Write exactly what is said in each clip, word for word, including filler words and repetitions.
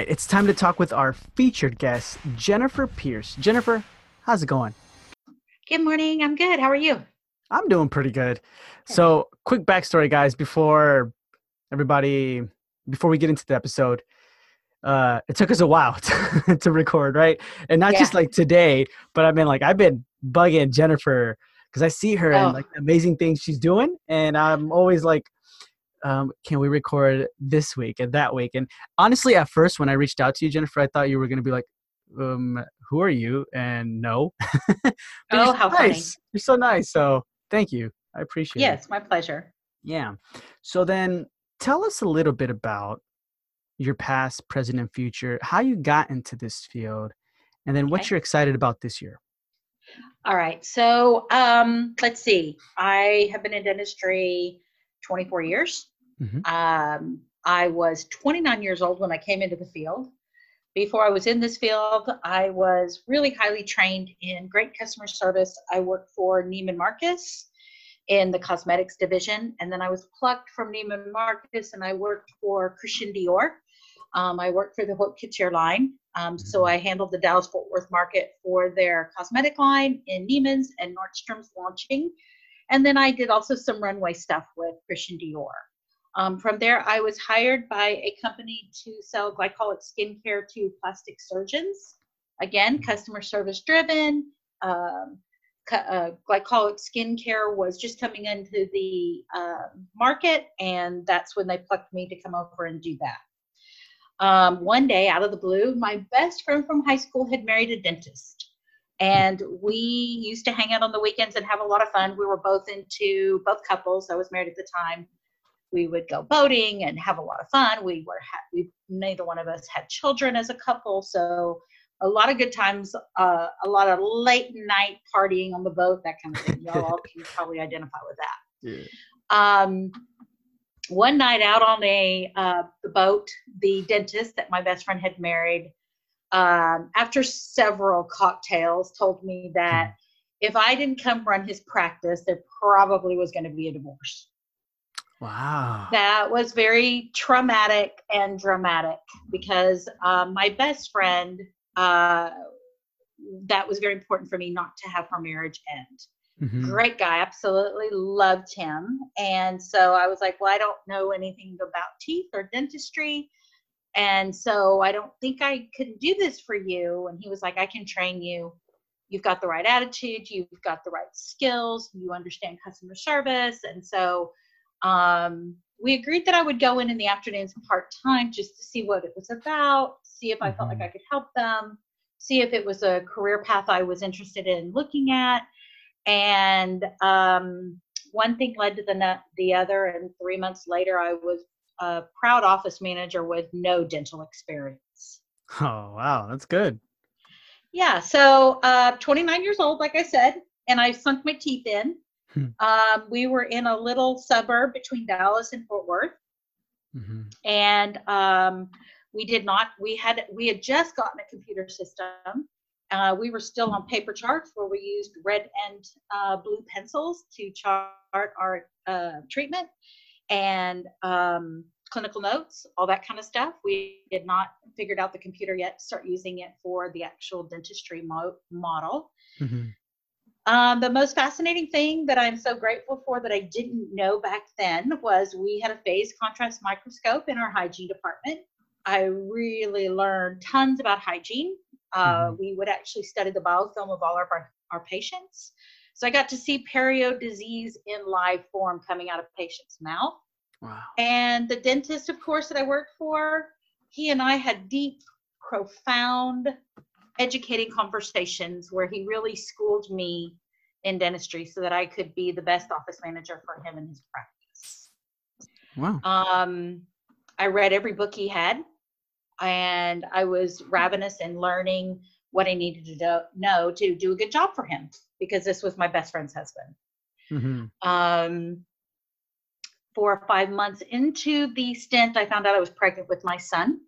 right, it's time to talk with our featured guest, Jennifer Pierce. Jennifer, how's it going? Good morning. I'm good. How are you? I'm doing pretty good. Good. So, quick backstory, guys, before everybody, before we get into the episode. Uh, it took us a while to, to record, right? And not just Yeah. like today, but I mean, like I've been bugging Jennifer because I see her and Oh, like the amazing things she's doing, and I'm always like, um, can we record this week and that week? And honestly, at first when I reached out to you, Jennifer, I thought you were gonna be like, um, who are you? And no, but you're oh, so how funny. nice. You're so nice. So thank you. I appreciate it. Yes, my pleasure. Yeah. So then tell us a little bit about your past, present, and future, how you got into this field, and then what Okay. you're excited about this year. All right. So, um, let's see. I have been in dentistry twenty-four years. Hmm. Um, I was twenty-nine years old when I came into the field. Before I was in this field, I was really highly trained in great customer service. I worked for Neiman Marcus in the cosmetics division, and then I was plucked from Neiman Marcus and I worked for Christian Dior. Um, I worked for the Haute Couture line. Um, so I handled the Dallas Fort Worth market for their cosmetic line in Neiman's and Nordstrom's launching. And then I did also some runway stuff with Christian Dior. Um, from there, I was hired by a company to sell glycolic skincare to plastic surgeons. Again, customer service driven. Um, uh, glycolic skincare was just coming into the uh, market, and that's when they plucked me to come over and do that. Um, one day, out of the blue, my best friend from high school had married a dentist. And we used to hang out on the weekends and have a lot of fun. We were both into both couples. I was married at the time. We would go boating and have a lot of fun. We were we neither one of us had children as a couple, so a lot of good times. Uh, a lot of late night partying on the boat, that kind of thing. Y'all all can probably identify with Yeah. that. Um, one night out on a uh, the boat, the dentist that my best friend had married, um, after several cocktails, told me that if I didn't come run his practice, there probably was going to be a divorce. Wow. That was very traumatic and dramatic because um, my best friend, uh, that was very important for me not to have her marriage end. Hmm. Great guy, absolutely loved him. And so I was like, well, I don't know anything about teeth or dentistry. And so I don't think I could do this for you. And he was like, I can train you. You've got the right attitude. You've got the right skills. You understand customer service. And so um, we agreed that I would go in in the afternoons part time just to see what it was about, see if I felt like Hmm. I could help them, see if it was a career path I was interested in looking at. And um, one thing led to the, the other. And three months later, I was a proud office manager with no dental experience. Oh, wow. That's good. Yeah. So uh, twenty-nine years old, like I said, and I sunk my teeth in. Um, we were in a little suburb between Dallas and Fort Worth, Hmm. and um, we did not. We had we had just gotten a computer system. Uh, we were still on paper charts where we used red and uh, blue pencils to chart our uh, treatment and um, clinical notes, all that kind of stuff. We did not figured out the computer yet to start using it for the actual dentistry mo- model. Hmm. Um, the most fascinating thing that I'm so grateful for that I didn't know back then was we had a phase contrast microscope in our hygiene department. I really learned tons about hygiene. Uh, Hmm. we would actually study the biofilm of all of our, our patients. So I got to see perio disease in live form coming out of patients' mouth. Wow. And the dentist, of course, that I worked for, he and I had deep, profound, educating conversations where he really schooled me in dentistry so that I could be the best office manager for him in his practice. Wow. Um, I read every book he had, and I was ravenous in learning what I needed to do, know to do a good job for him because this was my best friend's husband. Hmm. Um, four or five months into the stint, I found out I was pregnant with my son.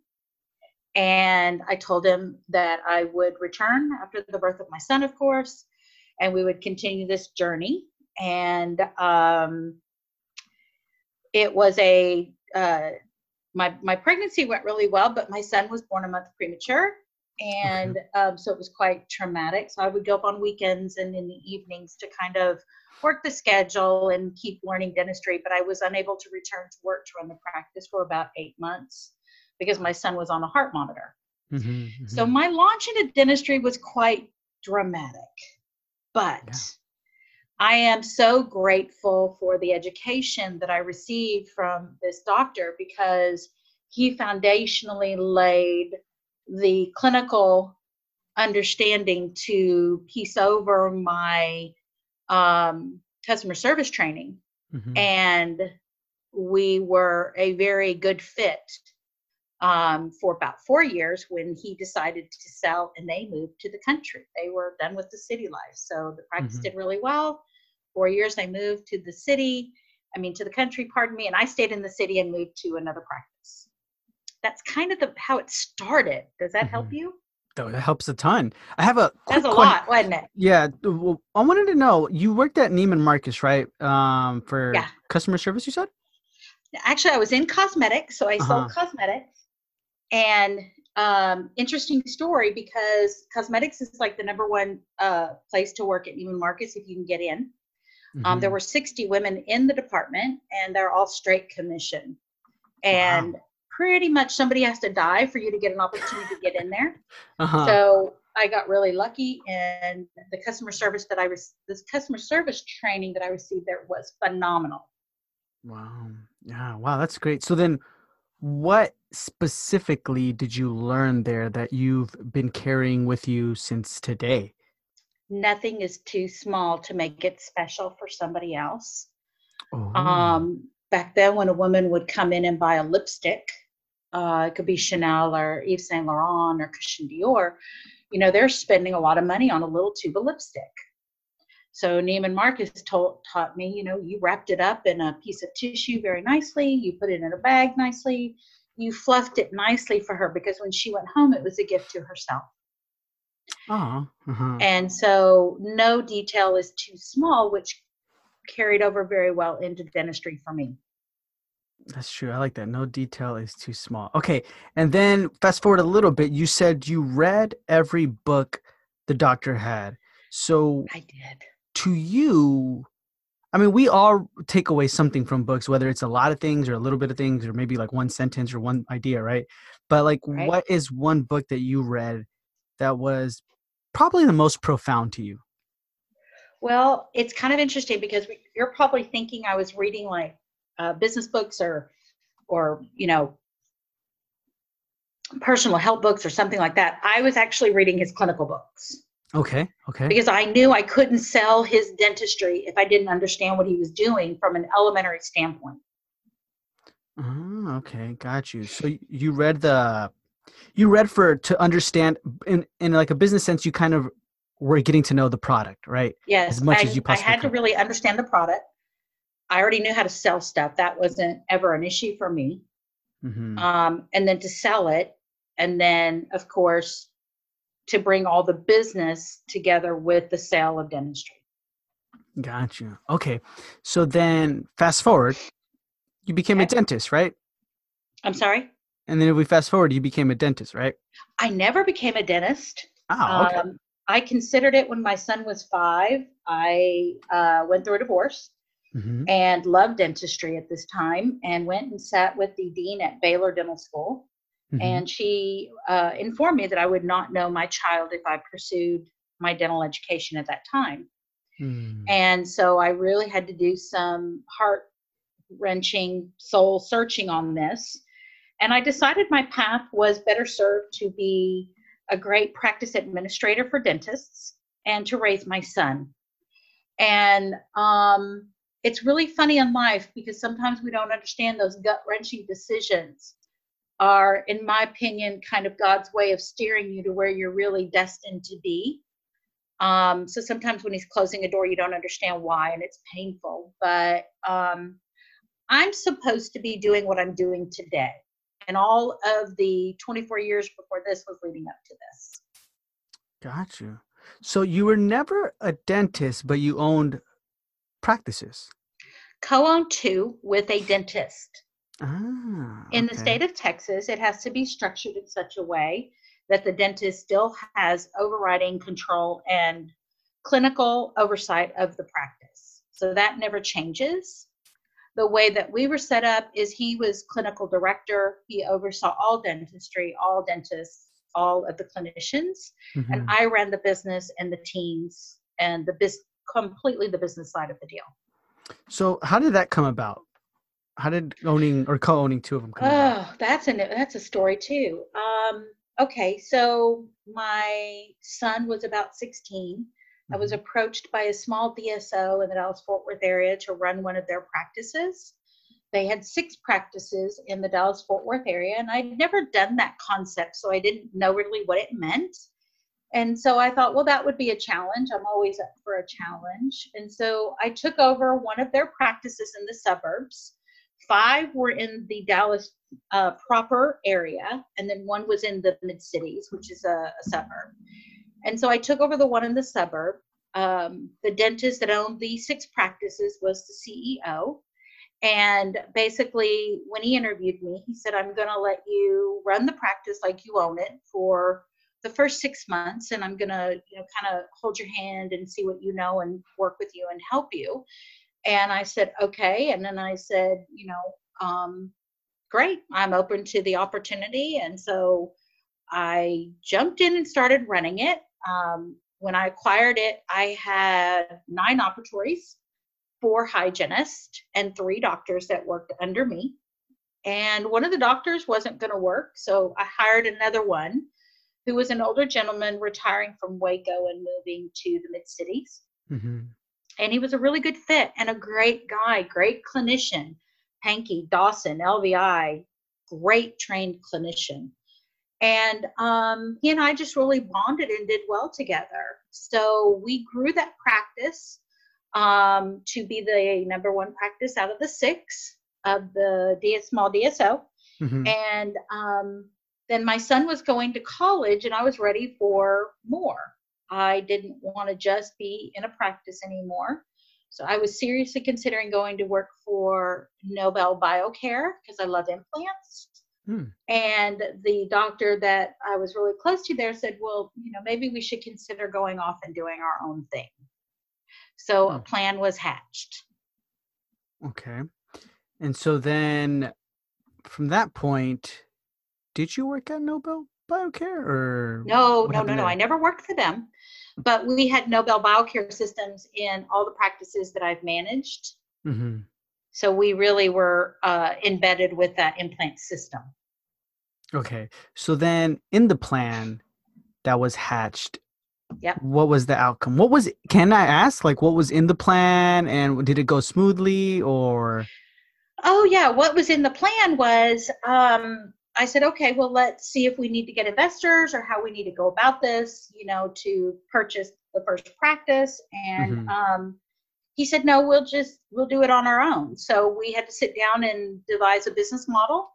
And I told him that I would return after the birth of my son, of course, and we would continue this journey. And um, it was a uh, my my pregnancy went really well, but my son was born a month premature, Okay. and um, so it was quite traumatic. So I would go up on weekends and in the evenings to kind of work the schedule and keep learning dentistry. But I was unable to return to work to run the practice for about eight months because my son was on a heart monitor. Mm-hmm, So mm-hmm. my launch into dentistry was quite dramatic, but Yeah. I am so grateful for the education that I received from this doctor because he foundationally laid the clinical understanding to piece over my um, customer service training. Mm-hmm. And we were a very good fit um, for about four years when he decided to sell and they moved to the country. They were done with the city life. So the practice Mm-hmm. did really well. Four years they moved to the city, I mean, to the country, pardon me, and I stayed in the city and moved to another practice. That's kind of the how it started. Does that help Mm-hmm. you? Oh, that helps a ton. I have a That's quick a question. lot, wasn't it? Yeah, well, I wanted to know, you worked at Neiman Marcus, right? Um, for Yeah. customer service, you said? Actually, I was in cosmetics, so I sold Uh-huh. cosmetics. And um, interesting story because cosmetics is like the number one uh, place to work at Neiman Marcus if you can get in. Um, there Mm-hmm. were sixty women in the department, and they're all straight commission. Wow. And pretty much somebody has to die for you to get an opportunity to get in there. Uh-huh. So I got really lucky, and the customer service that I was this customer service training that I received there was phenomenal. Wow. Yeah, wow, that's great. So then what specifically did you learn there that you've been carrying with you since today? Nothing is too small to make it special for somebody else. Oh. Um, back then, when a woman would come in and buy a lipstick, uh, it could be Chanel or Yves Saint Laurent or Christian Dior, you know, they're spending a lot of money on a little tube of lipstick. So Neiman Marcus told, taught me, you know, you wrapped it up in a piece of tissue very nicely, you put it in a bag nicely, you fluffed it nicely for her because when she went home, it was a gift to herself. Oh. Uh-huh. And so no detail is too small, which carried over very well into dentistry for me. That's true. I like that. No detail is too small. Okay. And then fast forward a little bit, you said you read every book the doctor had. So I did. to you, I mean, we all take away something from books, whether it's a lot of things or a little bit of things, or maybe like one sentence or one idea, right? But like, Right. what is one book that you read that was probably the most profound to you? Well, it's kind of interesting because we, you're probably thinking I was reading like uh, business books or, or you know, personal help books or something like that. I was actually reading his clinical books Okay. Okay. because I knew I couldn't sell his dentistry if I didn't understand what he was doing from an elementary standpoint. Oh, okay. Got you. So y- you read the, you read for to understand in in like a business sense, you kind of were getting to know the product, right? As Yes, much as I, you I possibly had to could. really understand the product. I already knew how to sell stuff. That wasn't ever an issue for me. Mm-hmm. Um, and then to sell it. And then, of course, to bring all the business together with the sale of dentistry. Got you. Okay. So then fast forward, you became a Okay. dentist, right? I'm sorry. And then if we fast forward, you became a dentist, right? I never became a dentist. Oh, okay. Um, I considered it when my son was five. I uh, went through a divorce Mm-hmm. and loved dentistry at this time and went and sat with the dean at Baylor Dental School. Mm-hmm. And she uh, informed me that I would not know my child if I pursued my dental education at that time. Mm. And so I really had to do some heart wrenching, soul searching on this. And I decided my path was better served to be a great practice administrator for dentists and to raise my son. And um, it's really funny in life because sometimes we don't understand those gut wrenching decisions are, in my opinion, kind of God's way of steering you to where you're really destined to be. Um, so sometimes when he's closing a door, you don't understand why, and it's painful. But um, I'm supposed to be doing what I'm doing today. And all of the twenty-four years before this was leading up to this. Got you. So you were never a dentist, but you owned practices. Co-owned two with a dentist. Ah, In the okay. state of Texas, it has to be structured in such a way that the dentist still has overriding control and clinical oversight of the practice. So that never changes. The way that we were set up is he was clinical director. He oversaw all dentistry, all dentists, all of the clinicians, and Hmm. I ran the business and the teams and the biz- completely the business side of the deal. So how did that come about? How did owning or co-owning two of them come about? Oh, that's a that's a story too. Um, okay, so my son was about sixteen. I was Hmm. approached by a small D S O in the Dallas Fort Worth area to run one of their practices. They had six practices in the Dallas Fort Worth area, and I'd never done that concept, so I didn't know really what it meant. And so I thought, well, that would be a challenge. I'm always up for a challenge. And so I took over one of their practices in the suburbs. Five were in the Dallas uh, proper area, and then one was in the mid cities, which is a, a suburb. And so I took over the one in the suburb. Um, the dentist that owned the six practices was the C E O. And basically, when he interviewed me, he said, I'm going to let you run the practice like you own it for the first six months. And I'm going to, you know, kind of hold your hand and see what you know and work with you and help you. And I said, okay. And then I said, you know, um, great, I'm open to the opportunity. And so I jumped in and started running it. Um, when I acquired it, I had nine operatories, four hygienists, and three doctors that worked under me. And one of the doctors wasn't going to work. So I hired another one who was an older gentleman retiring from Waco and moving to the mid cities. Hmm. And he was a really good fit and a great guy, great clinician. Hanky Dawson, L V I, great trained clinician. And um, he and I just really bonded and did well together. So we grew that practice um, to be the number one practice out of the six of the D S, small D S O. Hmm. And um, then my son was going to college, and I was ready for more. I didn't want to just be in a practice anymore. So I was seriously considering going to work for Nobel Biocare because I love implants. Hmm. And the doctor that I was really close to there said, well, you know, maybe we should consider going off and doing our own thing. So a Hmm. plan was hatched. Okay. And so then from that point, did you work at Nobel Biocare or No, what no, no, happened no. I there? never worked for them, but we had Nobel Biocare systems in all the practices that I've managed. Hmm. So we really were uh, embedded with that implant system. Okay. So then in the plan that was hatched, Yep. what was the outcome? What was, can I ask, like, what was in the plan and did it go smoothly or? Oh, yeah. What was in the plan was um, I said, okay, well, let's see if we need to get investors or how we need to go about this, you know, to purchase the first practice. And Hmm. um, he said, no, we'll just, we'll do it on our own. So we had to sit down and devise a business model,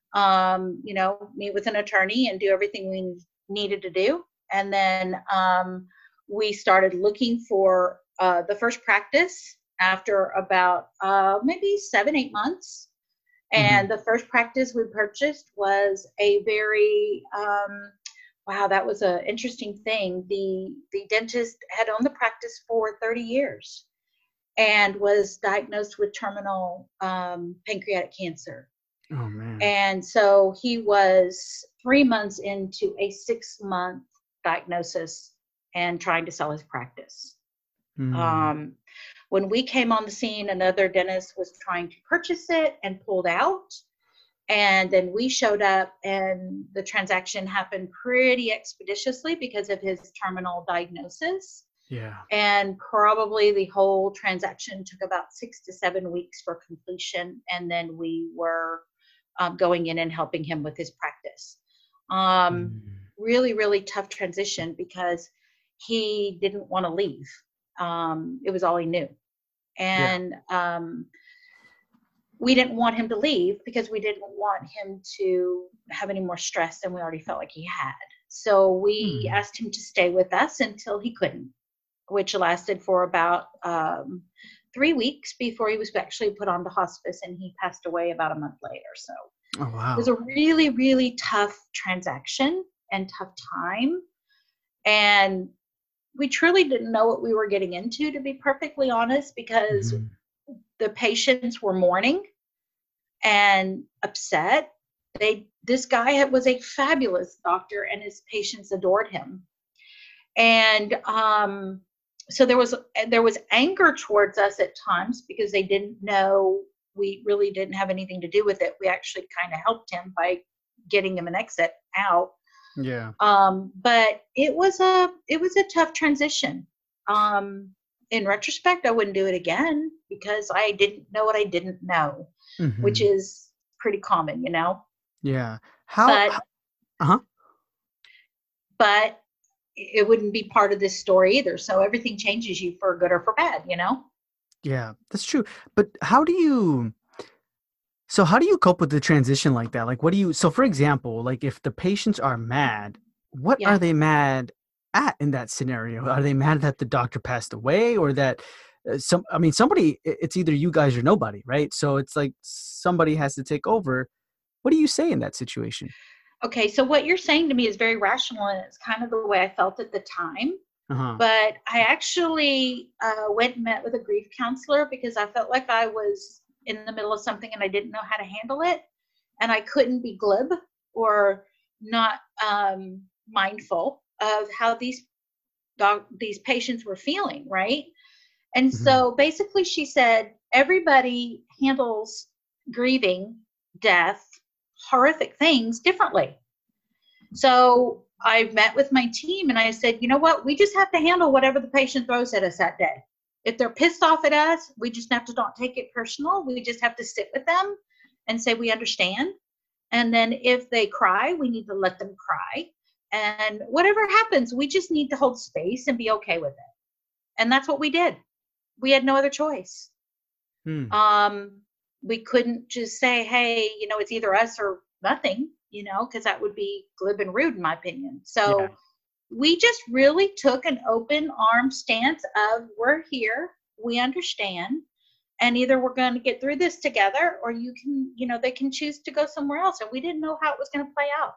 um, you know, meet with an attorney and do everything we needed to do. And then um, we started looking for uh, the first practice after about uh, maybe seven, eight months. Hmm. And the first practice we purchased was a very, um, wow, that was an interesting thing. The, the dentist had owned the practice for thirty years and was diagnosed with terminal um, pancreatic cancer. Oh man. And so he was three months into a six month diagnosis and trying to sell his practice. Mm. Um, when we came on the scene, another dentist was trying to purchase it and pulled out. And then we showed up, and the transaction happened pretty expeditiously because of his terminal diagnosis. Yeah. And probably the whole transaction took about six to seven weeks for completion. And then we were um, going in and helping him with his practice. Um, Mm. really, really tough transition because he didn't want to leave. Um, it was all he knew. Yeah. And um, we didn't want him to leave because we didn't want him to have any more stress than we already felt like he had. So we Mm. asked him to stay with us until he couldn't, which lasted for about um, three weeks before he was actually put on to hospice, and he passed away about a month later. So Oh, it was wow. a really, really tough transaction and tough time. And we truly didn't know what we were getting into, to be perfectly honest, because Mhm. the patients were mourning and upset. They this guy had, was a fabulous doctor, and his patients adored him. And um, so there was there was anger towards us at times because they didn't know we really didn't have anything to do with it. We actually kind of helped him by getting him an exit out. Yeah. Um, but it was a it was a tough transition. Um, in retrospect, I wouldn't do it again because I didn't know what I didn't know, which Mhm. is pretty common, you know. Yeah. How h But uh-huh. but it wouldn't be part of this story either. So everything changes you for good or for bad, you know? Yeah, that's true. But how do you so how do you cope with the transition like that? Like, what do you so for example, like if the patients are mad, what are Yeah. they mad at in that scenario? Are they mad that the doctor passed away or that uh, some I mean somebody i- it's either you guys or nobody, right? So it's like somebody has to take over. What do you say in that situation? Okay. So what you're saying to me is very rational, and it's kind of the way I felt at the time. Uh-huh. But I actually uh, went and met with a grief counselor because I felt like I was in the middle of something and I didn't know how to handle it. And I couldn't be glib or not um, mindful of how these dog, these patients were feeling, right? And Mhm. so basically, she said everybody handles grieving, death, horrific things differently. So I met with my team and I said, you know what? We just have to handle whatever the patient throws at us that day. If they're pissed off at us, we just have to not take it personal. We just have to sit with them and say, we understand. And then if they cry, we need to let them cry. And whatever happens, we just need to hold space and be okay with it. And that's what we did. We had no other choice. Hmm. Um, we couldn't just say, hey, you know, it's either us or nothing, you know, because that would be glib and rude, in my opinion. Yeah. So we just really took an open arm stance of we're here, we understand, and either we're going to get through this together or you can, you know, they can choose to go somewhere else. And we didn't know how it was going to play out.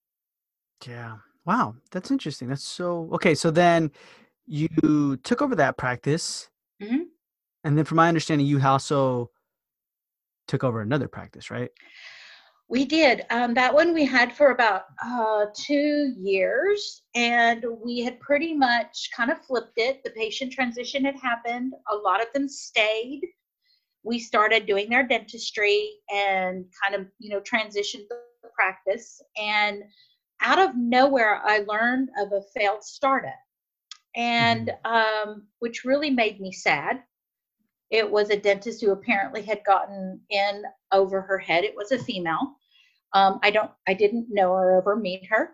Yeah. Wow, that's interesting. That's so okay, so then you took over that practice, Mhm. and then from my understanding, you also took over another practice, right? We did. Um, that one we had for about uh, two years, and we had pretty much kind of flipped it. The patient transition had happened. A lot of them stayed. We started doing their dentistry and kind of, you know, transitioned the practice. And out of nowhere, I learned of a failed startup, and Mhm. um, which really made me sad. It was a dentist who apparently had gotten in over her head. It was a female. um, I don't, I didn't know her or ever meet her,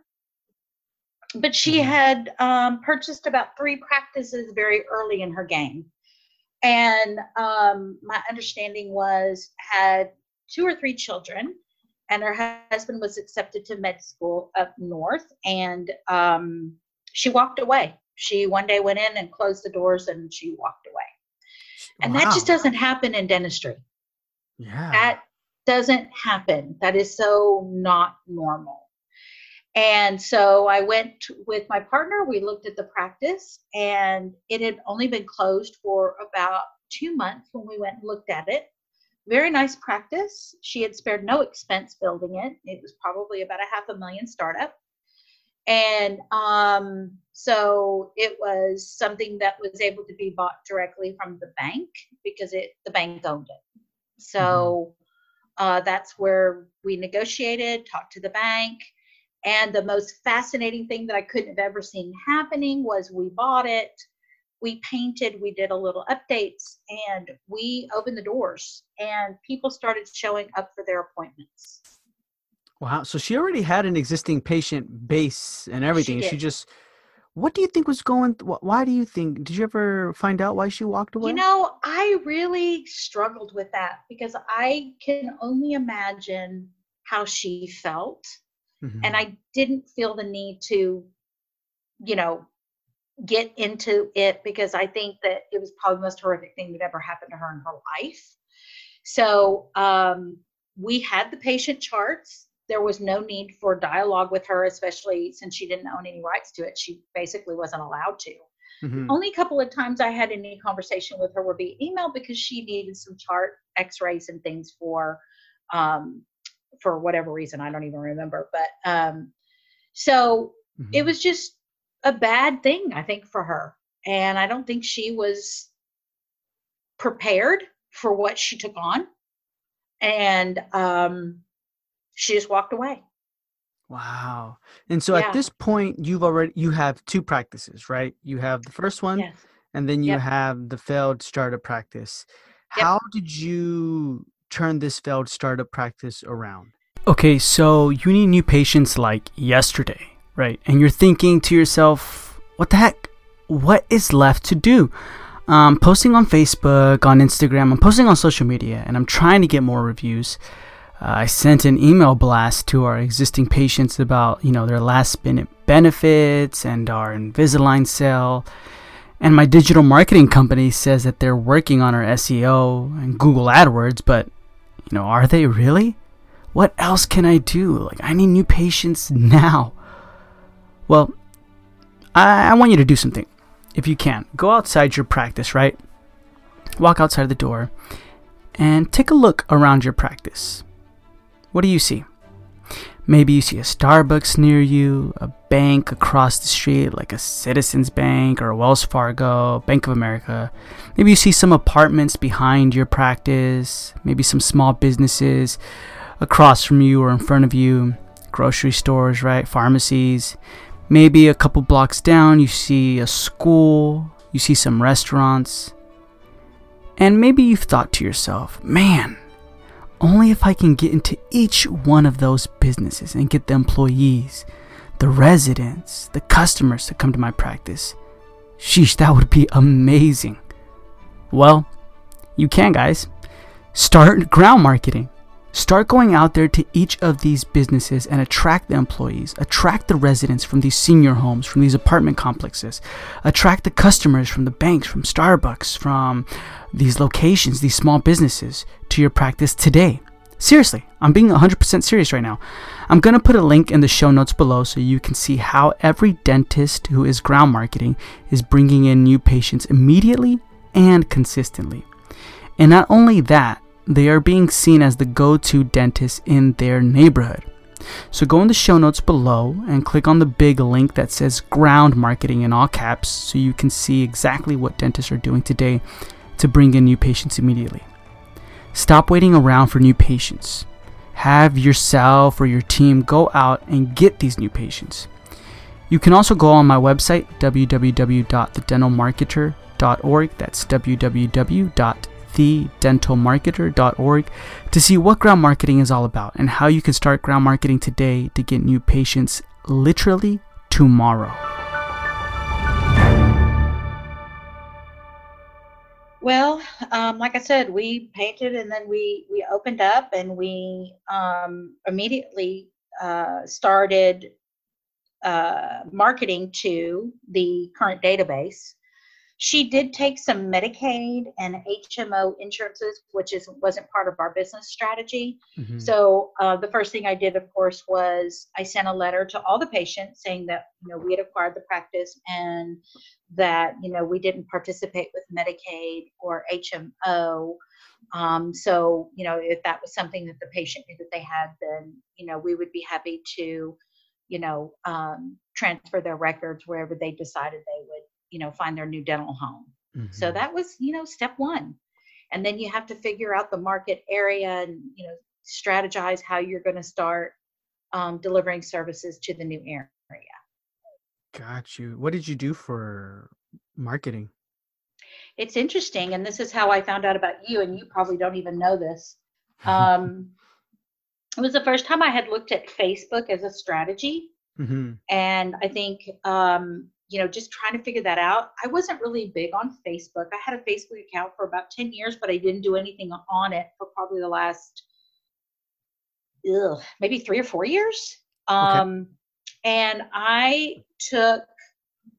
but she Mhm. had um, purchased about three practices very early in her game, and um, my understanding was had two or three children, and her husband was accepted to med school up north, and um, she walked away. She one day went in and closed the doors, and she walked away, Sh and that just Wow. doesn't happen in dentistry. Yeah. That doesn't happen. That is so not normal. And so I went with my partner. We looked at the practice, and it had only been closed for about two months when we went and looked at it. Very nice practice. She had spared no expense building it. It was probably about a half a million startup. And um, so it was something that was able to be bought directly from the bank because it the bank owned it. Mhm. So uh, that's where we negotiated, talked to the bank. And the most fascinating thing that I couldn't have ever seen happening was we bought it, we painted, we did a little updates, and we opened the doors, and people started showing up for their appointments. Wow, so she already had an existing patient base and She everything, and she did. just what do you think was going wh why do you think did you ever find out why she walked You away? know, I really struggled with that because I can only imagine how she felt. And Mhm. I didn't feel the need to, you know, get into it because I think that it was probably the most horrific thing that ever happened to her in her life. So um, we had the patient charts. There was no need for dialogue with her, especially since she didn't own any rights to it. She basically wasn't allowed to. The Mm-hmm. only couple of times I had any conversation with her would be email because she needed some chart x-rays and things for um, for whatever reason. I don't even remember. But um, so it Mm-hmm. was just a bad thing, I think, for her. And I don't think she was prepared for what she took on. And um, she just walked away. Wow. And so at Yeah. this point, you've already you have two practices, right? You have the first one, Yes. and then you Yep. have the failed startup practice. Yep. How did you turn this failed startup practice around? Okay, so you need new patients like yesterday, right? And you're thinking to yourself, what the heck? What is left to do? I'm posting on Facebook, on Instagram, I'm posting on social media, and I'm trying to get more reviews. Uh, I sent an email blast to our existing patients about, you know, their last minute benefits and our Invisalign sale. And my digital marketing company says that they're working on our S E O and Google AdWords, but, you know, are they really? What else can I do? Like, I need new patients now. Well, I, I want you to do something. If you can, go outside your practice, right? Walk outside the door and take a look around your practice. What do you see? Maybe you see a Starbucks near you, a bank across the street like a Citizens Bank or a Wells Fargo, Bank of America. Maybe you see some apartments behind your practice, maybe some small businesses across from you or in front of you, grocery stores, right? Pharmacies. Maybe a couple blocks down, you see a school, you see some restaurants. And maybe you've thought to yourself, man, only if I can get into each one of those businesses and get the employees, the residents, the customers to come to my practice. Sheesh, that would be amazing. Well, you can, guys. Start ground marketing. Start going out there to each of these businesses and attract the employees, attract the residents from these senior homes, from these apartment complexes, attract the customers from the banks, from Starbucks, from these locations, these small businesses to your practice today. Seriously, I'm being one hundred percent serious right now. I'm going to put a link in the show notes below so you can see how every dentist who is ground marketing is bringing in new patients immediately and consistently. And not only that, they are being seen as the go-to dentist in their neighborhood. So go in the show notes below and click on the big link that says ground marketing in all caps so you can see exactly what dentists are doing today to bring in new patients immediately. Stop waiting around for new patients. Have yourself or your team go out and get these new patients. You can also go on my website, w w w dot the dental marketer dot org. That's w w w dot the dental marketer dot org to see what ground marketing is all about and how you can start ground marketing today to get new patients literally tomorrow. Well, um, like I said, we painted and then we we opened up and we um, immediately uh, started uh, marketing to the current database. She did take some Medicaid and H M O insurances, which is wasn't part of our business strategy. Mm-hmm. So uh, the first thing I did, of course, was I sent a letter to all the patients saying that you know we had acquired the practice and that you know we didn't participate with Medicaid or H M O. Um, so you know if that was something that the patient knew that they had, then you know we would be happy to you know um, transfer their records wherever they decided they would you know find their new dental home. So Mm-hmm. that was you know step one, and then you have to figure out the market area and you know strategize how you're going to start um, delivering services to the new area. Got you. What did you do for marketing? It's interesting, and this is how I found out about you, and you probably don't even know this. um, it was the first time I had looked at Facebook as a strategy. Mm-hmm. And I think, um, you know, just trying to figure that out. I wasn't really big on Facebook. I had a Facebook account for about ten years, but I didn't do anything on it for probably the last, ugh, maybe three or four years. Okay. Um, and I took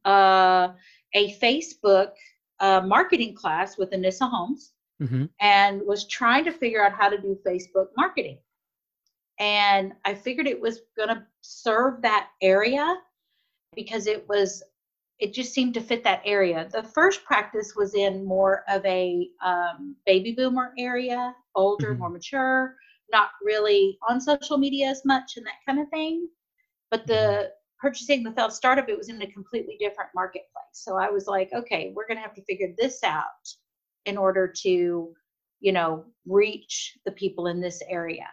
uh, a Facebook uh, marketing class with Anissa Holmes, Mm-hmm. and was trying to figure out how to do Facebook marketing. And I figured it was going to serve that area because it was, it just seemed to fit that area. The first practice was in more of a um, baby boomer area, older, Mm-hmm. more mature, not really on social media as much and that kind of thing. But the purchasing the failed startup, it was in a completely different marketplace. So I was like, okay, we're going to have to figure this out in order to, you know, reach the people in this area.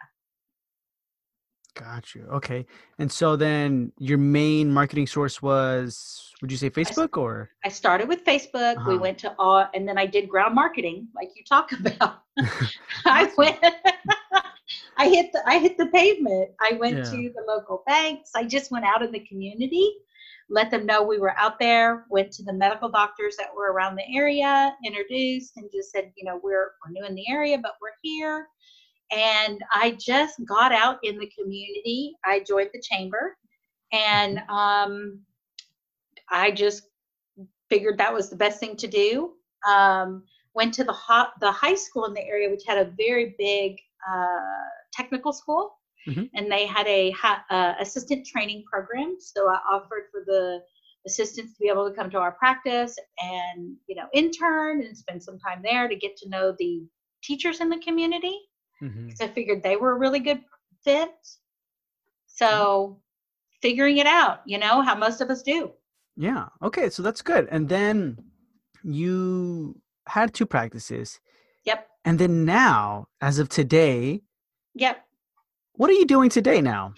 Got you. Okay. And so then your main marketing source was, would you say Facebook or? I started with Facebook. We Uh-huh. went to all, and then I did ground marketing, like you talk about. I Awesome. went, I hit the, I hit the pavement. I went Yeah. to the local banks. I just went out in the community, let them know we were out there. Went to the medical doctors that were around the area, introduced, and just said, you know, we're we're new in the area, but we're here. And I just got out in the community. I joined the chamber, and um, I just figured that was the best thing to do. Um, went to the hot, the high school in the area, which had a very big uh, technical school, Mm-hmm. and they had a ha- uh, assistant training program. So I offered for the assistants to be able to come to our practice and, you know, intern and spend some time there to get to know the teachers in the community, Mm-hmm. because I figured they were a really good fit. So figuring it out, you know, how most of us do. Yeah. Okay. So that's good. And then you had two practices. Yep. And then now, as of today, Yep. what are you doing today now?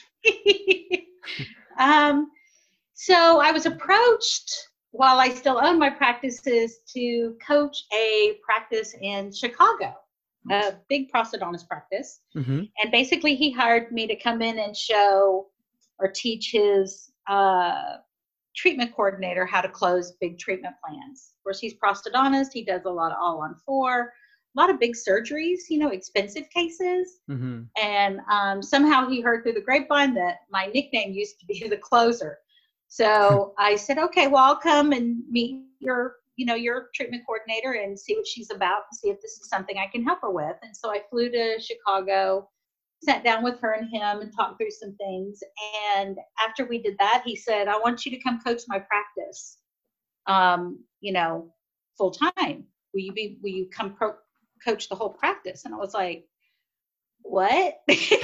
um, so I was approached while I still own my practices to coach a practice in Chicago, a big prosthodontist practice. Mm-hmm. And basically he hired me to come in and show or teach his uh, treatment coordinator how to close big treatment plans. Of course, he's prosthodontist. He does a lot of all on four, a lot of big surgeries, you know, expensive cases. Mm-hmm. And um, somehow he heard through the grapevine that my nickname used to be the closer. So I said, okay, well, I'll come and meet your, you know, your treatment coordinator and see what she's about and see if this is something I can help her with. And so I flew to Chicago, sat down with her and him and talked through some things. And after we did that, he said, I want you to come coach my practice, um, you know, full time. Will you be, will you come pro- coach the whole practice? And I was like, what?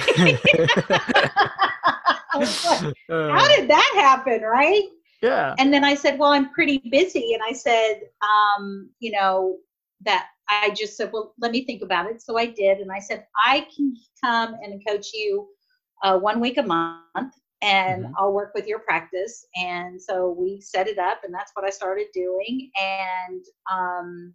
I was like, how did that happen? Right. Yeah. And then I said, well, I'm pretty busy. And I said, um, you know, that I just said, well, let me think about it. So I did. And I said, I can come and coach you uh, one week a month and Mm-hmm. I'll work with your practice. And so we set it up and that's what I started doing. And um,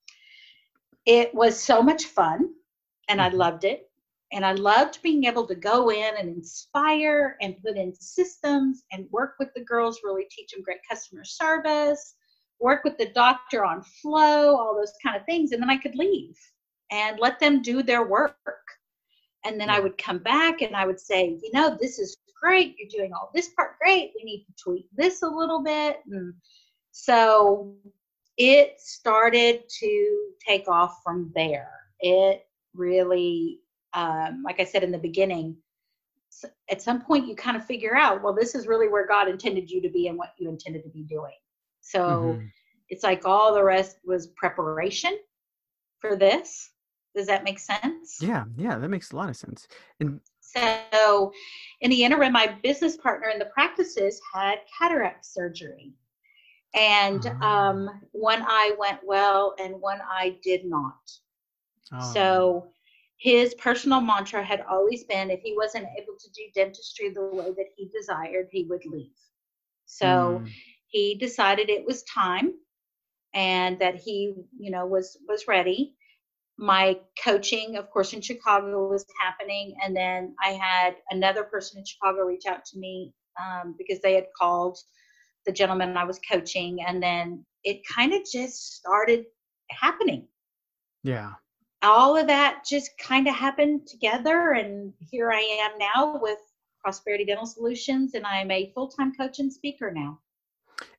it was so much fun and I Mm-hmm. loved it. And I loved being able to go in and inspire and put in systems and work with the girls, really teach them great customer service, work with the doctor on flow, all those kind of things. And then I could leave and let them do their work. And then Yeah. I would come back and I would say, you know, this is great. You're doing all this part great. We need to tweak this a little bit. And so it started to take off from there. It really, um, like I said in the beginning, at some point you kind of figure out, well, this is really where God intended you to be and what you intended to be doing. So Mm-hmm. it's like all the rest was preparation for this. Does that make sense? Yeah. Yeah. That makes a lot of sense. And So in the interim, my business partner in the practices had cataract surgery. And um, one eye went well and one eye did not. oh. So his personal mantra had always been, if he wasn't able to do dentistry the way that he desired, he would leave. So Mm. he decided it was time and that he, you know, was, was ready. My coaching, of course, in Chicago was happening. And then I had another person in Chicago reach out to me um, because they had called the gentleman I was coaching. And then it kind of just started happening. Yeah. All of that just kind of happened together. And here I am now with Prosperity Dental Solutions, and I'm a full-time coach and speaker now.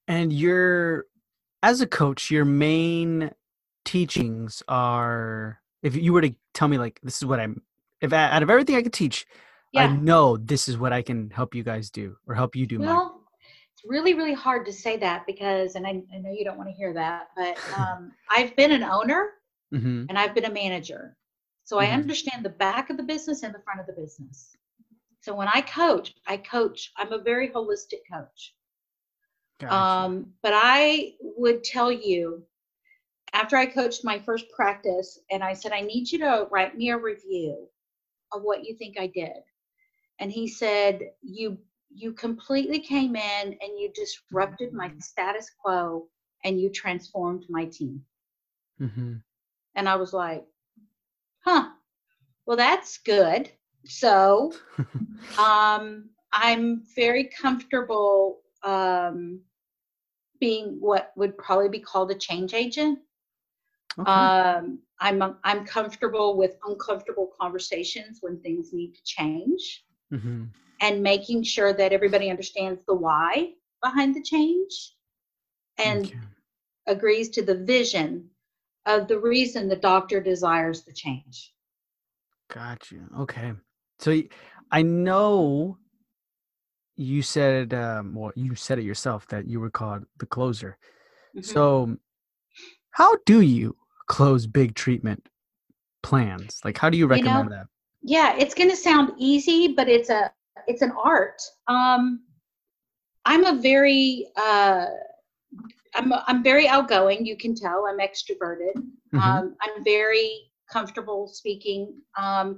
And you're, as a coach, your main teachings are, if you were to tell me, like, this is what I'm, if out of everything I could teach, I Yeah. know this is what I can help you guys do or help you do, Mike. Well, it's really, really hard to say that because, and I, I know you don't want to hear that, but um, I've been an owner Mm-hmm. and I've been a manager. So I Mm-hmm. understand the back of the business and the front of the business. So when I coach, I coach, I'm a very holistic coach. Gotcha. Um, but I would tell you, after I coached my first practice, and I said, I need you to write me a review of what you think I did. And he said, you you completely came in and you disrupted my status quo and you transformed my team. Mm-hmm. And I was like, huh, well, that's good. So um, I'm very comfortable um, being what would probably be called a change agent. Okay. Um, I'm I'm comfortable with uncomfortable conversations when things need to change, Mm-hmm. and making sure that everybody understands the why behind the change and Okay. agrees to the vision of the reason the doctor desires the change. Gotcha. Okay. So y- I know you said, um, well, you said it yourself that you were called the closer. Mm-hmm. So how do you close big treatment plans? Like, how do you You know, recommend that? yeah, it's going to sound easy, but it's a it's an art. Um, I'm a very uh, I'm I'm very outgoing. You can tell I'm extroverted. Mm-hmm. Um, I'm very comfortable speaking. Um,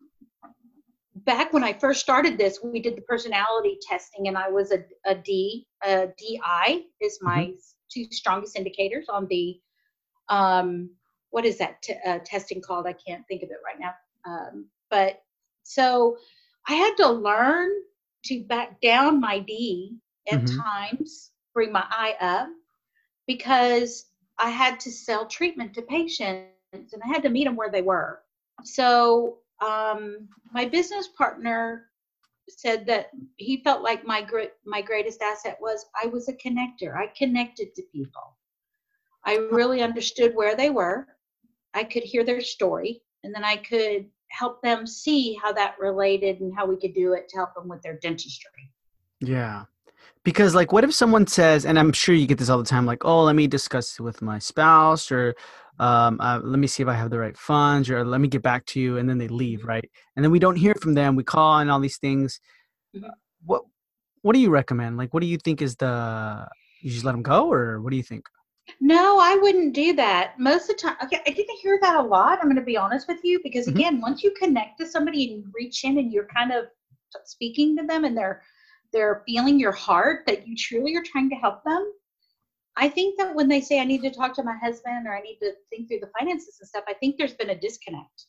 back when I first started this, we did the personality testing, and I was a, a D. A D I is Mm-hmm. my two strongest indicators on the um, what is that t- uh, testing called? I can't think of it right now. Um, but so I had to learn to back down my D at Mm-hmm. times, bring my I up, because I had to sell treatment to patients and I had to meet them where they were. So um, my business partner said that he felt like my great my greatest asset was I was a connector. I connected to people. I really understood where they were. I could hear their story, and then I could help them see how that related and how we could do it to help them with their dentistry. Yeah. Because, like, what if someone says, and I'm sure you get this all the time, like, oh, let me discuss it with my spouse, or um, uh, let me see if I have the right funds, or let me get back to you, and then they leave, Mhm. right? And then we don't hear from them. We call and all these things. Mhm. What What do you recommend? Like, what do you think is the? You just let them go, or what do you think? No, I wouldn't do that. Most of the time, okay, I didn't hear that a lot. I'm going to be honest with you because, Hmm. again, once you connect to somebody and reach in and you're kind of speaking to them and they're they're feeling your heart that you truly are trying to help them. I think that when they say I need to talk to my husband or I need to think through the finances and stuff, I think there's been a disconnect.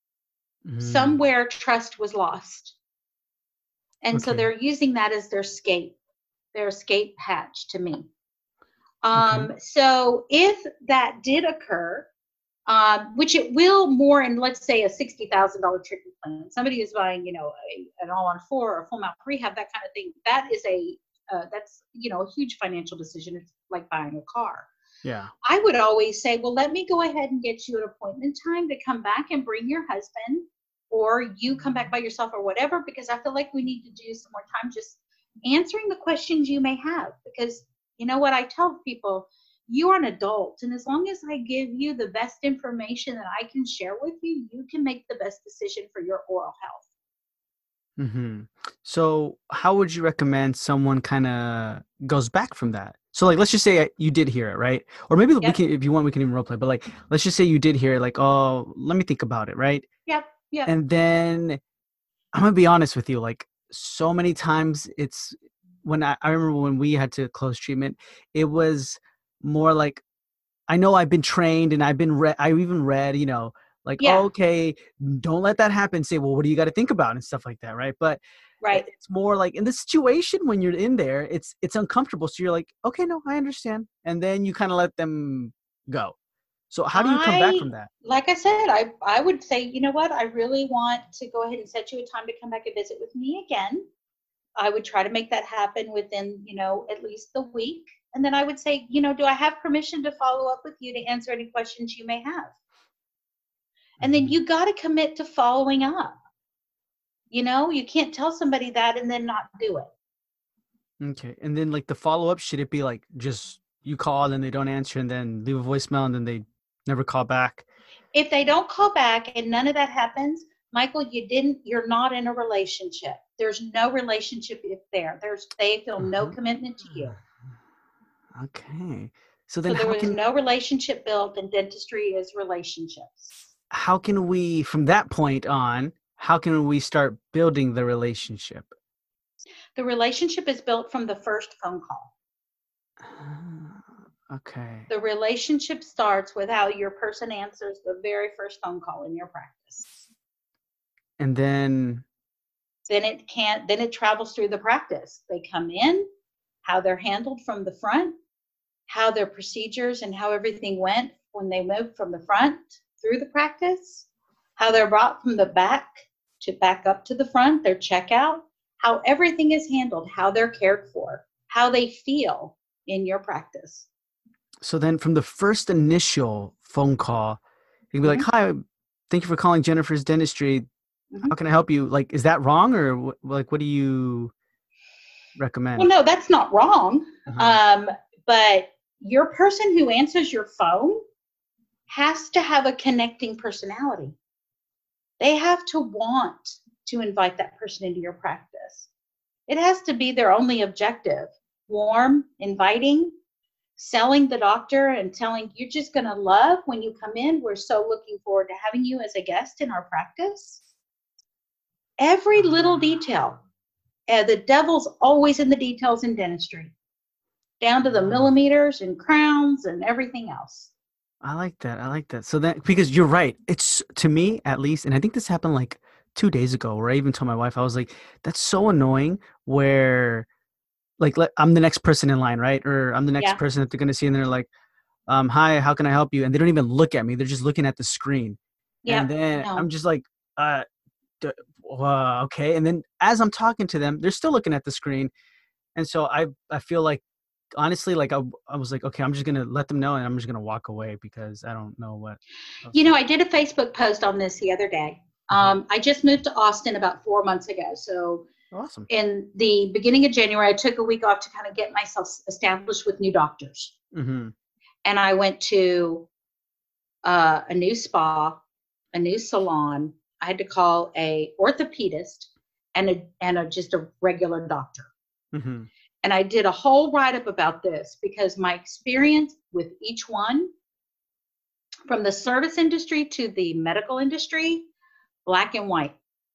Mm, Somewhere trust was lost. And so okay. they're using that as their escape, their escape hatch to me. Okay. Um, so if that did occur, um, which it will more in, let's say, a sixty thousand dollars treatment plan, somebody is buying, you know, a, an all on four or a full mouth rehab, that kind of thing, that is a, uh, that's, you know, a huge financial decision. It's like buying a car. Yeah. I would always say, well, let me go ahead and get you an appointment time to come back and bring your husband, or you come back by yourself or whatever, because I feel like we need to do some more time just answering the questions you may have. Because you know what I tell people, you are an adult. And as long as I give you the best information that I can share with you, you can make the best decision for your oral health. Hmm. So, how would you recommend someone kind of goes back from that? So, like, let's just say uh, you did hear it, right? Or maybe we Yep, can, if you want, we can even role play. But like, let's just say you did hear it, like, oh, let me think about it, right? yep, yep. And then I'm gonna be honest with you, like, so many times it's when I, I remember when we had to close treatment, it was more like I know I've been trained and I've been read. I even read, you know, like, oh, Yeah, okay, don't let that happen. Say, well, what do you got to think about and stuff like that, right? But i- right. it's more like in the situation when you're in there, it's it's uncomfortable. So you're like, okay, no, I understand, and then you kind of let them go. So how do you come back I, from that? like I said, I, I would say, you know what, I really want to go ahead and set you a time to come back and visit with me again. I would try to make that happen within, you know, at least the week. And then I would say, you know, do I have permission to follow up with you to answer any questions you may have? And then you got to commit to following up. You know, you can't tell somebody that and then not do it. Okay. And then like the follow-up, should it be like just you call and they don't answer and then leave a voicemail and then they never call back? If they don't call back and none of that happens, Michael, you didn't, you're not in a relationship. There's no relationship if there. There's, they feel no Uh-huh. commitment to you. Okay. So then So there how was can no relationship built, and dentistry is relationships. how can we, from that point on, how can we start building the relationship? The relationship is built from the first phone call. Uh, okay. The relationship starts with how your person answers the very first phone call in your practice. And then Then it can't, then it travels through the practice. They come in, how they're handled from the front, how their procedures and how everything went when they moved from the front through the practice, how they're brought from the back to back up to the front, their checkout, how everything is handled, how they're cared for, how they feel in your practice. so then from the first initial phone call, you can be Mhm. like, "Hi, thank you for calling Jennifer's Dentistry. Mhm. How can I help you?" Like, is that wrong, or wh- like, what do you recommend? Well, no, that's not wrong. Uh-huh. Um, but your person who answers your phone has to have a connecting personality. They have to want to invite that person into your practice. It has to be their only objective. Warm, inviting, selling the doctor and telling you're just going to love when you come in. We're so looking forward to having you as a guest in our practice. Every little detail. Uh, the devil's always in the details in dentistry, down to the millimeters and crowns and everything else. I like that. I like that. So that, because you're right. It's, to me at least, and I think this happened like two days ago, where I even told my wife, I was like, that's so annoying where like let, I'm the next person in line, right? Or I'm the next Yeah. person that they're going to see, and they're like, um, "Hi, how can I help you?" And they don't even look at me. They're just looking at the screen. Yeah. And then No. I'm just like, uh, d- uh, okay. And then as I'm talking to them, they're still looking at the screen. And so I, I feel like, honestly, like I, I was like, okay, I'm just going to let them know and I'm just going to walk away because I don't know what else You to know, do. I did a Facebook post on this the other day. Uh-huh. Um, I just moved to Austin about four months ago. So Awesome. in the beginning of January, I took a week off to kind of get myself established with new doctors. Mm-hmm. And I went to uh, a new spa, a new salon. I had to call a orthopedist and a and a just a regular doctor. Mm-hmm. And I did a whole write-up about this because my experience with each one, from the service industry to the medical industry, black and white.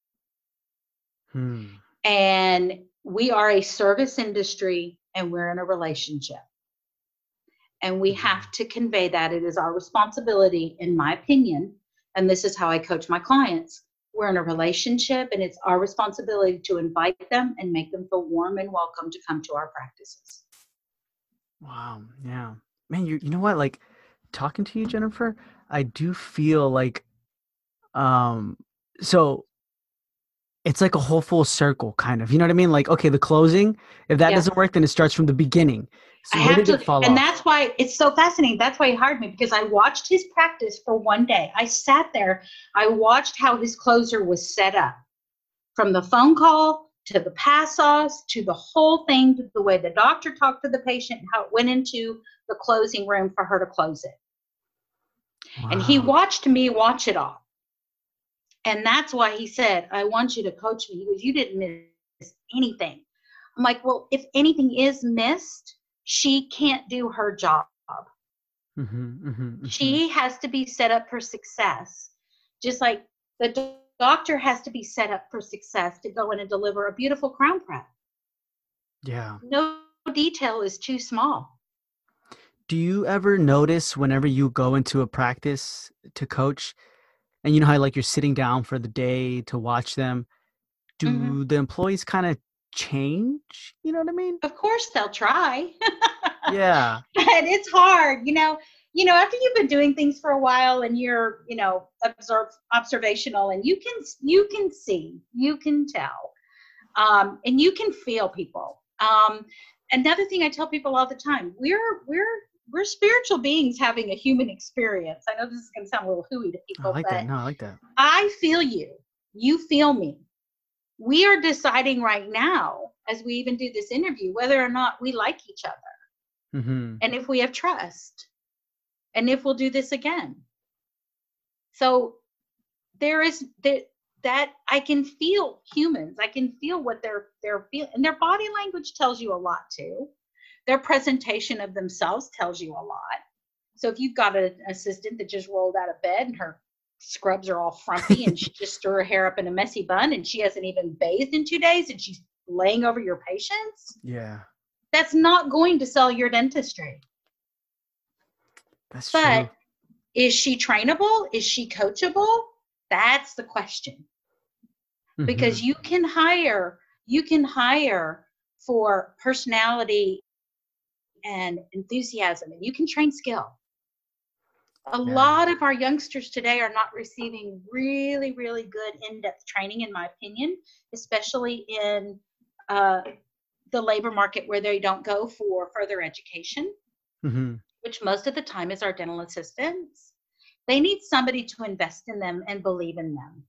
Hmm. And we are a service industry and we're in a relationship. And we have to convey that. It is our responsibility, in my opinion, and this is how I coach my clients. We're in a relationship and it's our responsibility to invite them and make them feel warm and welcome to come to our practices. Wow. Yeah. Man, you you know what? Like talking to you, Jennifer, I do feel like um so it's like a whole full circle kind of. You know what I mean? Like, okay, the closing, if that Yeah. doesn't work, then it starts from the beginning. I So where have did to, it fall and off? that's why it's so fascinating. That's why he hired me, because I watched his practice for one day. I sat there, I watched how his closer was set up, from the phone call to the pass-offs to the whole thing, to the way the doctor talked to the patient, how it went into the closing room for her to close it. And he Wow. watched me watch it all. And that's why he said, I want you to coach me. He goes, you didn't miss anything. I'm like, well, if anything is missed, she can't do her job. Mm-hmm, mm-hmm, mm-hmm. She has to be set up for success. Just like the do- doctor has to be set up for success to go in and deliver a beautiful crown prep. Yeah. No detail is too small. Do you ever notice whenever you go into a practice to coach, and you know how like you're sitting down for the day to watch them, do Mm-hmm. the employees kind of change? You know what I mean? Of course they'll try. Yeah. But it's hard, you know. You know, after you've been doing things for a while and you're, you know, observe, observational, and you can you can see, you can tell, um, and you can feel people. Um, another thing I tell people all the time, we're, we're, we're spiritual beings having a human experience. I know this is going to sound a little hooey to I people, like but that. No, I like that. I feel you. You feel me. We are deciding right now, as we even do this interview, whether or not we like each other, Mm-hmm. and if we have trust, and if we'll do this again. So there is that, that I can feel humans. I can feel what they're they're feeling, and their body language tells you a lot too. Their presentation of themselves tells you a lot. So if you've got an assistant that just rolled out of bed and her scrubs are all frumpy and she just threw her hair up in a messy bun and she hasn't even bathed in two days and she's laying over your patients, Yeah, that's not going to sell your dentistry. that's But true. is she trainable? Is she coachable? That's the question. Mm-hmm. Because you can hire, you can hire for personality and enthusiasm, and you can train skill. A Yeah. lot of our youngsters today are not receiving really, really good in-depth training, in my opinion, especially in uh, the labor market where they don't go for further education, Mm-hmm. which most of the time is our dental assistants. They need somebody to invest in them and believe in them.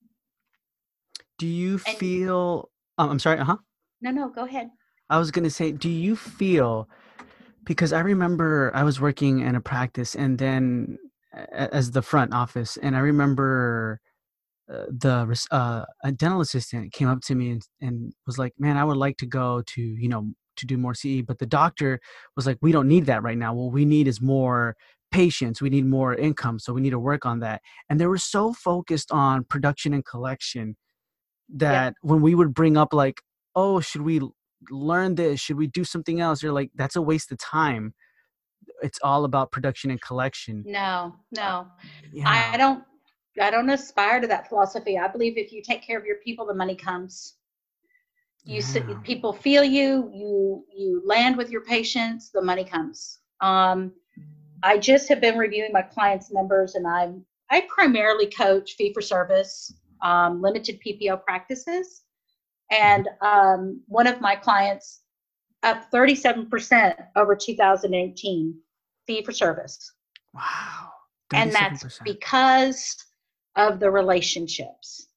Do you And feel, um, I'm sorry, uh-huh. no, no, go ahead. I was going to say, do you feel, because I remember I was working in a practice and then a- as the front office, and I remember uh, the res- uh, a dental assistant came up to me and, and was like, man, I would like to go to, you know, to do more C E, but the doctor was like, we don't need that right now. What we need is more patients. We need more income. So we need to work on that. And they were so focused on production and collection Yep. that when we would bring up like, oh, should we l- learn this? Should we do something else? You're like, that's a waste of time. It's all about production and collection. No, Uh, no. yeah. I don't I don't aspire to that philosophy. I believe if you take care of your people, the money comes. You Yeah. people feel you, you you land with your patients, the money comes. Um, I just have been reviewing my clients' numbers, and I'm I primarily coach fee for service, um, limited P P O practices, and um, one of my clients up thirty-seven percent over two thousand eighteen fee for service. Wow. And that's thirty-seven percent. because of the relationships.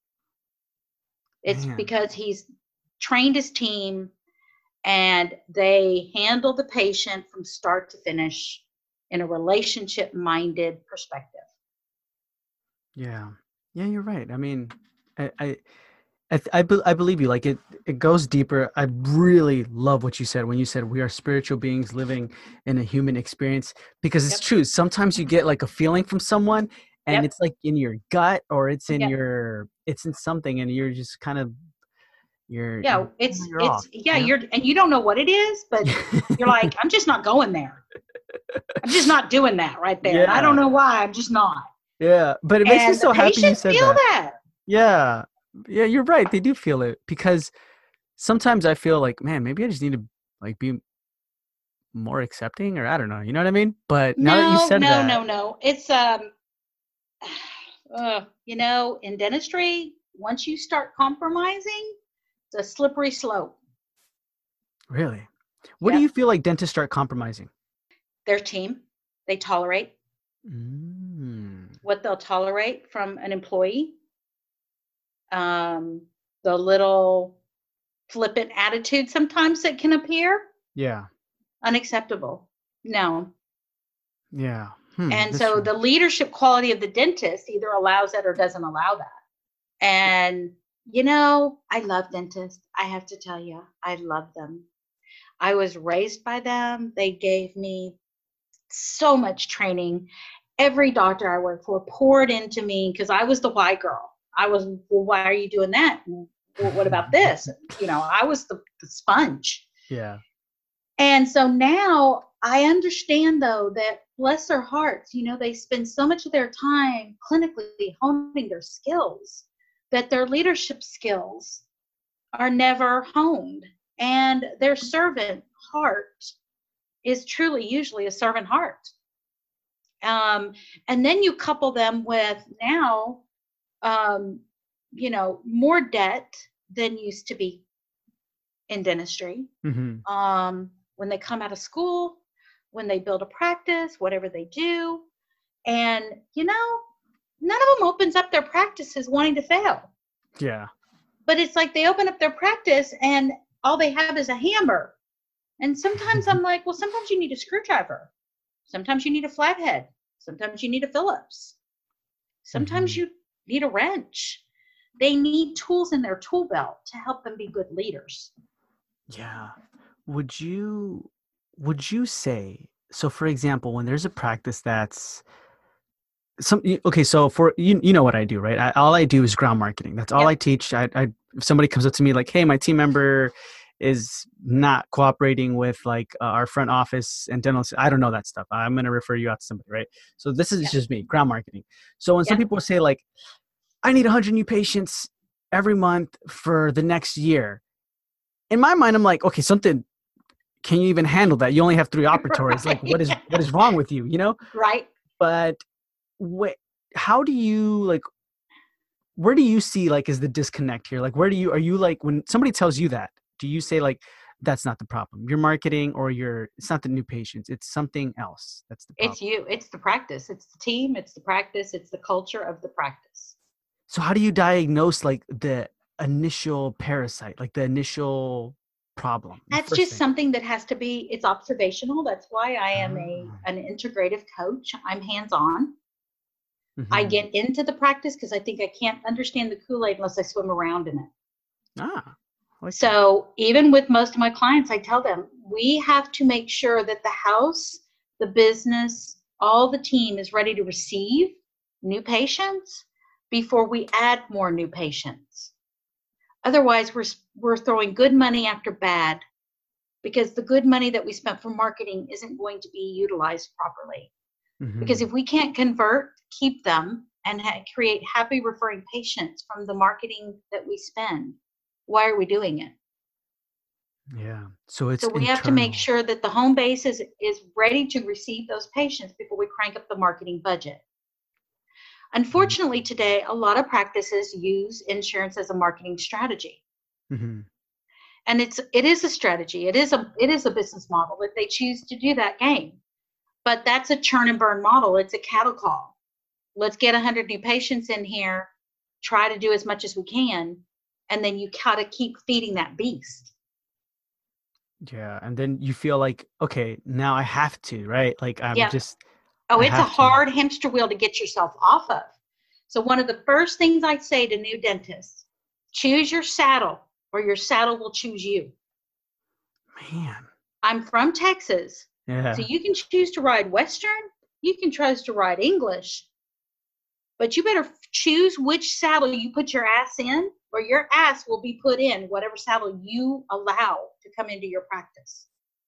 It's Man. because he's trained his team and they handle the patient from start to finish in a relationship minded perspective. Yeah. Yeah, you're right. I mean, I, I, I, th- I, be- I believe you. Like it, it goes deeper. I really love what you said when you said we are spiritual beings living in a human experience, because it's Yep. true. Sometimes you get like a feeling from someone and Yep. it's like in your gut or it's in Yep. your, it's in something and you're just kind of, you're, Yeah. you're, It's, you're off, it's, yeah, you you're, and you don't know what it is, but you're know? like, I'm just not going there. I'm just not doing that right there. And I don't Yeah. know why. I'm just not. Yeah. But it makes me And the so happy you patients said feel that. that. Yeah. Yeah, you're right. They do feel it because sometimes I feel like, man, maybe I just need to like be more accepting or I don't know. You know what I mean? But now that you No, said no, that, no, no. It's, um, uh, you know, in dentistry, once you start compromising, it's a slippery slope. really, what do you Yep. feel like dentists start compromising? Their team, they tolerate Mm, what they'll tolerate from an employee. Um, the little flippant attitude sometimes that can appear, yeah. unacceptable. No. Yeah. Hmm. And That's so true. the leadership quality of the dentist either allows that or doesn't allow that. And, you know, I love dentists. I have to tell you, I love them. I was raised by them. They gave me so much training. Every doctor I worked for poured into me because I was the why girl. I was, well, why are you doing that? Well, what about this? You know, I was the, the sponge. Yeah. And so now I understand, though, that bless their hearts, you know, they spend so much of their time clinically honing their skills that their leadership skills are never honed. And their servant heart is truly usually a servant heart. Um, and then you couple them with now, um, you know, more debt than used to be in dentistry. Hmm. Um, when they come out of school, when they build a practice, whatever they do. And, you know, none of them opens up their practices wanting to fail. Yeah. But it's like they open up their practice and all they have is a hammer. And sometimes I'm like, well, sometimes you need a screwdriver. Sometimes you need a flathead. Sometimes you need a Phillips. Sometimes Mm-hmm. you need a wrench. They need tools in their tool belt to help them be good leaders. Yeah. Would you would you say, so for example, when there's a practice that's some okay, so for you you know what I do, right? I, all I do is ground marketing. That's all Yep. I teach. I, I if somebody comes up to me like, hey, my team member is not cooperating with like uh, our front office and dental, I don't know that stuff. I'm going to refer you out to somebody, right? So this is Yep. just me, ground marketing. So when some Yep. people say like, I need one hundred new patients every month for the next year, in my mind, I'm like, okay, something, can you even handle that? You only have three operatories. Right. Like, what is what is wrong with you? You know? Right. But what? How do you like? Where do you see like is the disconnect here? Like, where do you are you like when somebody tells you that? Do you say like, that's not the problem? Your marketing or your it's not the new patients. It's something else. That's the problem. It's you. It's the practice. It's the team. It's the practice. It's the culture of the practice. So how do you diagnose like the initial parasite, like the initial problem? The That's first just thing. something that has to be, it's observational. That's why I am a Oh. an integrative coach. I'm hands-on. I Mhm. get into the practice because I think I can't understand the Kool-Aid unless I swim around in it. Ah, I like that. So even with most of my clients, I tell them we have to make sure that the house, the business, all the team is ready to receive new patients before we add more new patients. Otherwise, we're we're throwing good money after bad because the good money that we spent for marketing isn't going to be utilized properly. Because Mhm. if we can't convert, keep them, and ha- create happy referring patients from the marketing that we spend, why are we doing it? Yeah. So it's So we have to make internal. sure that the home base is, is ready to receive those patients before we crank up the marketing budget. Unfortunately, today, a lot of practices use insurance as a marketing strategy. Mm-hmm. And it's it is a strategy. It is a it is a business model if they choose to do that game. But that's a churn and burn model. It's a cattle call. Let's get one hundred new patients in here, try to do as much as we can, and then you gotta keep feeding that beast. Yeah. And then you feel like, okay, now I have to, right? Like I'm Yep. just, Oh, I it's a have to. hard hamster wheel to get yourself off of. So one of the first things I say to new dentists, choose your saddle or your saddle will choose you. Man. I'm from Texas, so Yeah. you can choose to ride Western, you can choose to ride English, but you better choose which saddle you put your ass in, or your ass will be put in whatever saddle you allow to come into your practice.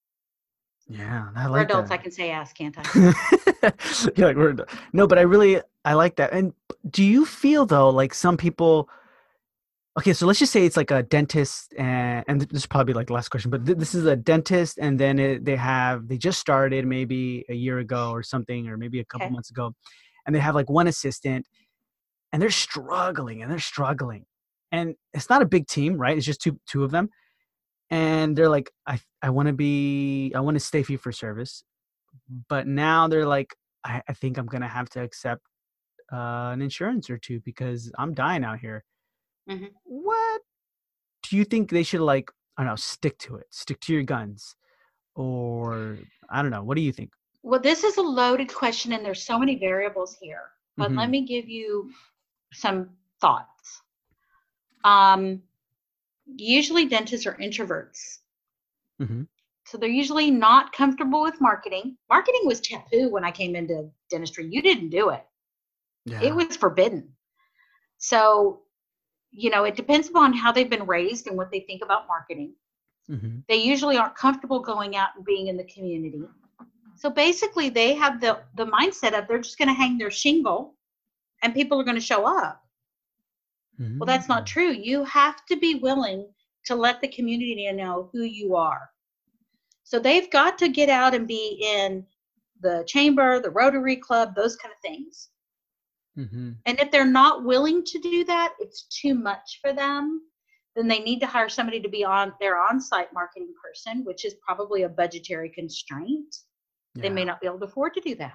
Yeah. I We're like adults, that. I can say ass, can't I? You're like, we're, no, but I really, I like that. And do you feel though, like some people, okay, so let's just say it's like a dentist and, and this is probably like the last question, but th- this is a dentist and then it, they have, they just started maybe a year ago or something, or maybe a couple Okay. months ago, and they have like one assistant and they're struggling and they're struggling. And it's not a big team, right? It's just two, two of them. And they're like, I, I want to be, I want to stay fee for service. But now they're like, I, I think I'm going to have to accept uh, an insurance or two because I'm dying out here. Mm-hmm. What do you think they should like? I don't know, stick to it, stick to your guns, or I don't know. What do you think? Well, this is a loaded question, and there's so many variables here. But let Mm-hmm. me give you some thoughts. Um, usually, dentists are introverts, Mm-hmm. so they're usually not comfortable with marketing. Marketing was taboo when I came into dentistry. You didn't do it; it Yeah. was forbidden. So, you know, it depends upon how they've been raised and what they think about marketing. Mm-hmm. They usually aren't comfortable going out and being in the community. So basically, they have the the mindset of they're just going to hang their shingle and people are going to show up. Well, that's Mm-hmm. not true. You have to be willing to let the community know who you are. So they've got to get out and be in the chamber, the Rotary Club, those kind of things. Mm-hmm. And if they're not willing to do that, it's too much for them. then they need to hire somebody to be on their on-site marketing person, which is probably a budgetary constraint. Yeah. They may not be able to afford to do that.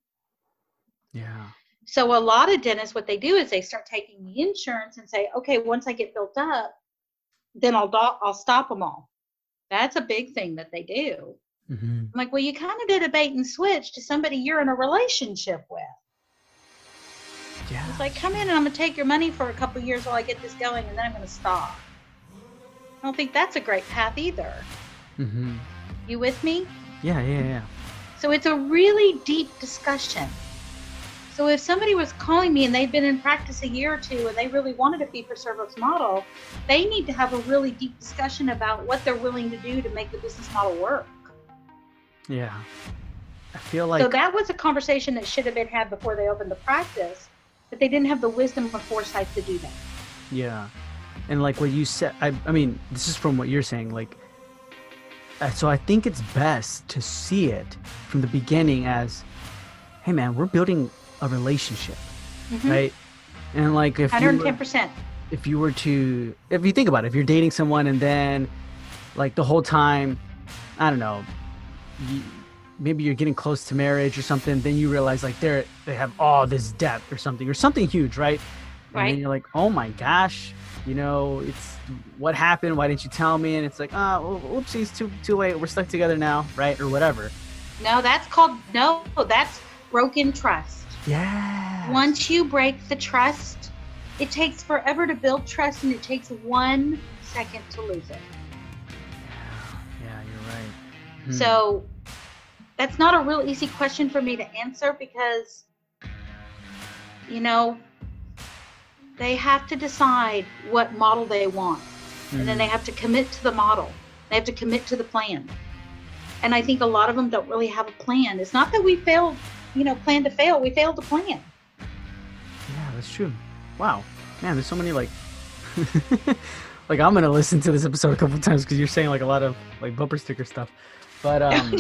Yeah. So a lot of dentists, what they do is they start taking the insurance and say, okay, once I get built up, then I'll, do- I'll stop them all. That's a big thing that they do. Mm-hmm. I'm like, well, you kind of did a bait and switch to somebody you're in a relationship with. Yeah. It's like, come in and I'm going to take your money for a couple of years while I get this going, and then I'm going to stop. I don't think that's a great path either. Mm-hmm. You with me? Yeah, yeah, yeah. So it's a really deep discussion. So if somebody was calling me and they've been in practice a year or two and they really wanted a fee-for-service model, they need to have a really deep discussion about what they're willing to do to make the business model work. Yeah. I feel like... So that was a conversation that should have been had before they opened the practice, but they didn't have the wisdom or foresight to do that. Yeah. And like what you said, I, I mean, this is from what you're saying, like, uh, so I think it's best to see it from the beginning as, hey man, we're building a relationship, mm-hmm. right? And like if one hundred ten percent. You were, if you were to, if you think about it, if you're dating someone and then like the whole time, I don't know, you, maybe you're getting close to marriage or something, then you realize like they're, they have all this debt or something, or something huge, right? And right. then you're like, oh my gosh, you know, it's what happened? Why didn't you tell me? And it's like, oh, oopsies, too, too late. We're stuck together now, right? Or whatever. No, that's called, no, that's broken trust. Yeah. Once you break the trust, it takes forever to build trust, and it takes one second to lose it. Yeah, yeah, you're right. Hmm. So that's not a real easy question for me to answer because, you know, they have to decide what model they want. Hmm. And then they have to commit to the model. They have to commit to the plan. And I think a lot of them don't really have a plan. It's not that we failed, you know, plan to fail. We failed to plan. Yeah, that's true. Wow. Man, there's so many like, like I'm going to listen to this episode a couple of times because you're saying like a lot of like bumper sticker stuff. But um,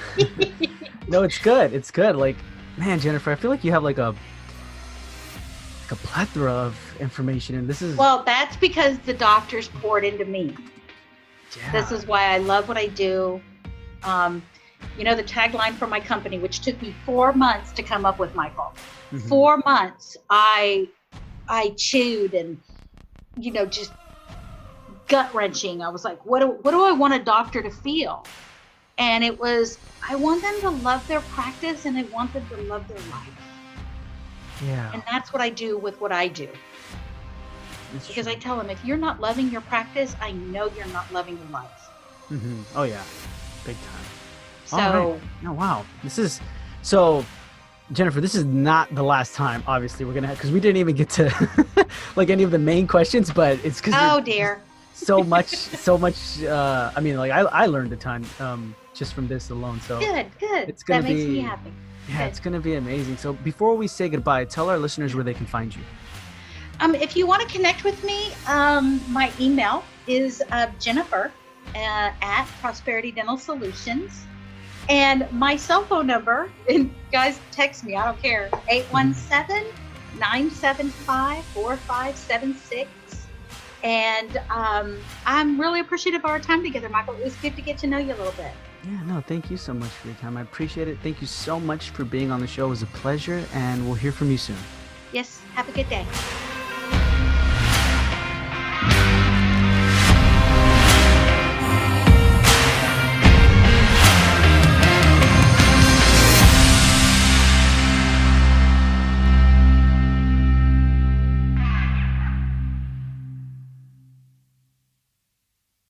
no, it's good. It's good. Like, man, Jennifer, I feel like you have like a, like a plethora of information, and this is... Well, that's because the doctors poured into me. Yeah. This is why I love what I do. Um, you know, the tagline for my company, which took me four months to come up with, Michael. Mm-hmm. Four months, I, I chewed and, you know, just gut wrenching. I was like, what do, what do I want a doctor to feel? And it was, I want them to love their practice, and I want them to love their life. Yeah. And that's what I do with what I do. That's because true. I tell them, if you're not loving your practice, I know you're not loving your life. Mm-hmm. Oh yeah, big time. So, right. Oh wow, this is so. Jennifer, this is not the last time. Obviously, we're gonna have, because we didn't even get to like any of the main questions, but it's because oh dear, so much, so much. Uh, I mean, like I, I learned a ton um, just from this alone. So good, good. It's gonna that be, makes me happy. Yeah, good. It's gonna be amazing. So before we say goodbye, tell our listeners where they can find you. Um, if you want to connect with me, um, my email is uh, Jennifer uh, at Prosperity Dental Solutions. And my cell phone number, and guys, text me, I don't care, eight one seven, nine seven five, four five seven six. And um, I'm really appreciative of our time together, Michael. It was good to get to know you a little bit. Yeah, no, thank you so much for your time. I appreciate it. Thank you so much for being on the show. It was a pleasure, and we'll hear from you soon. Yes, have a good day.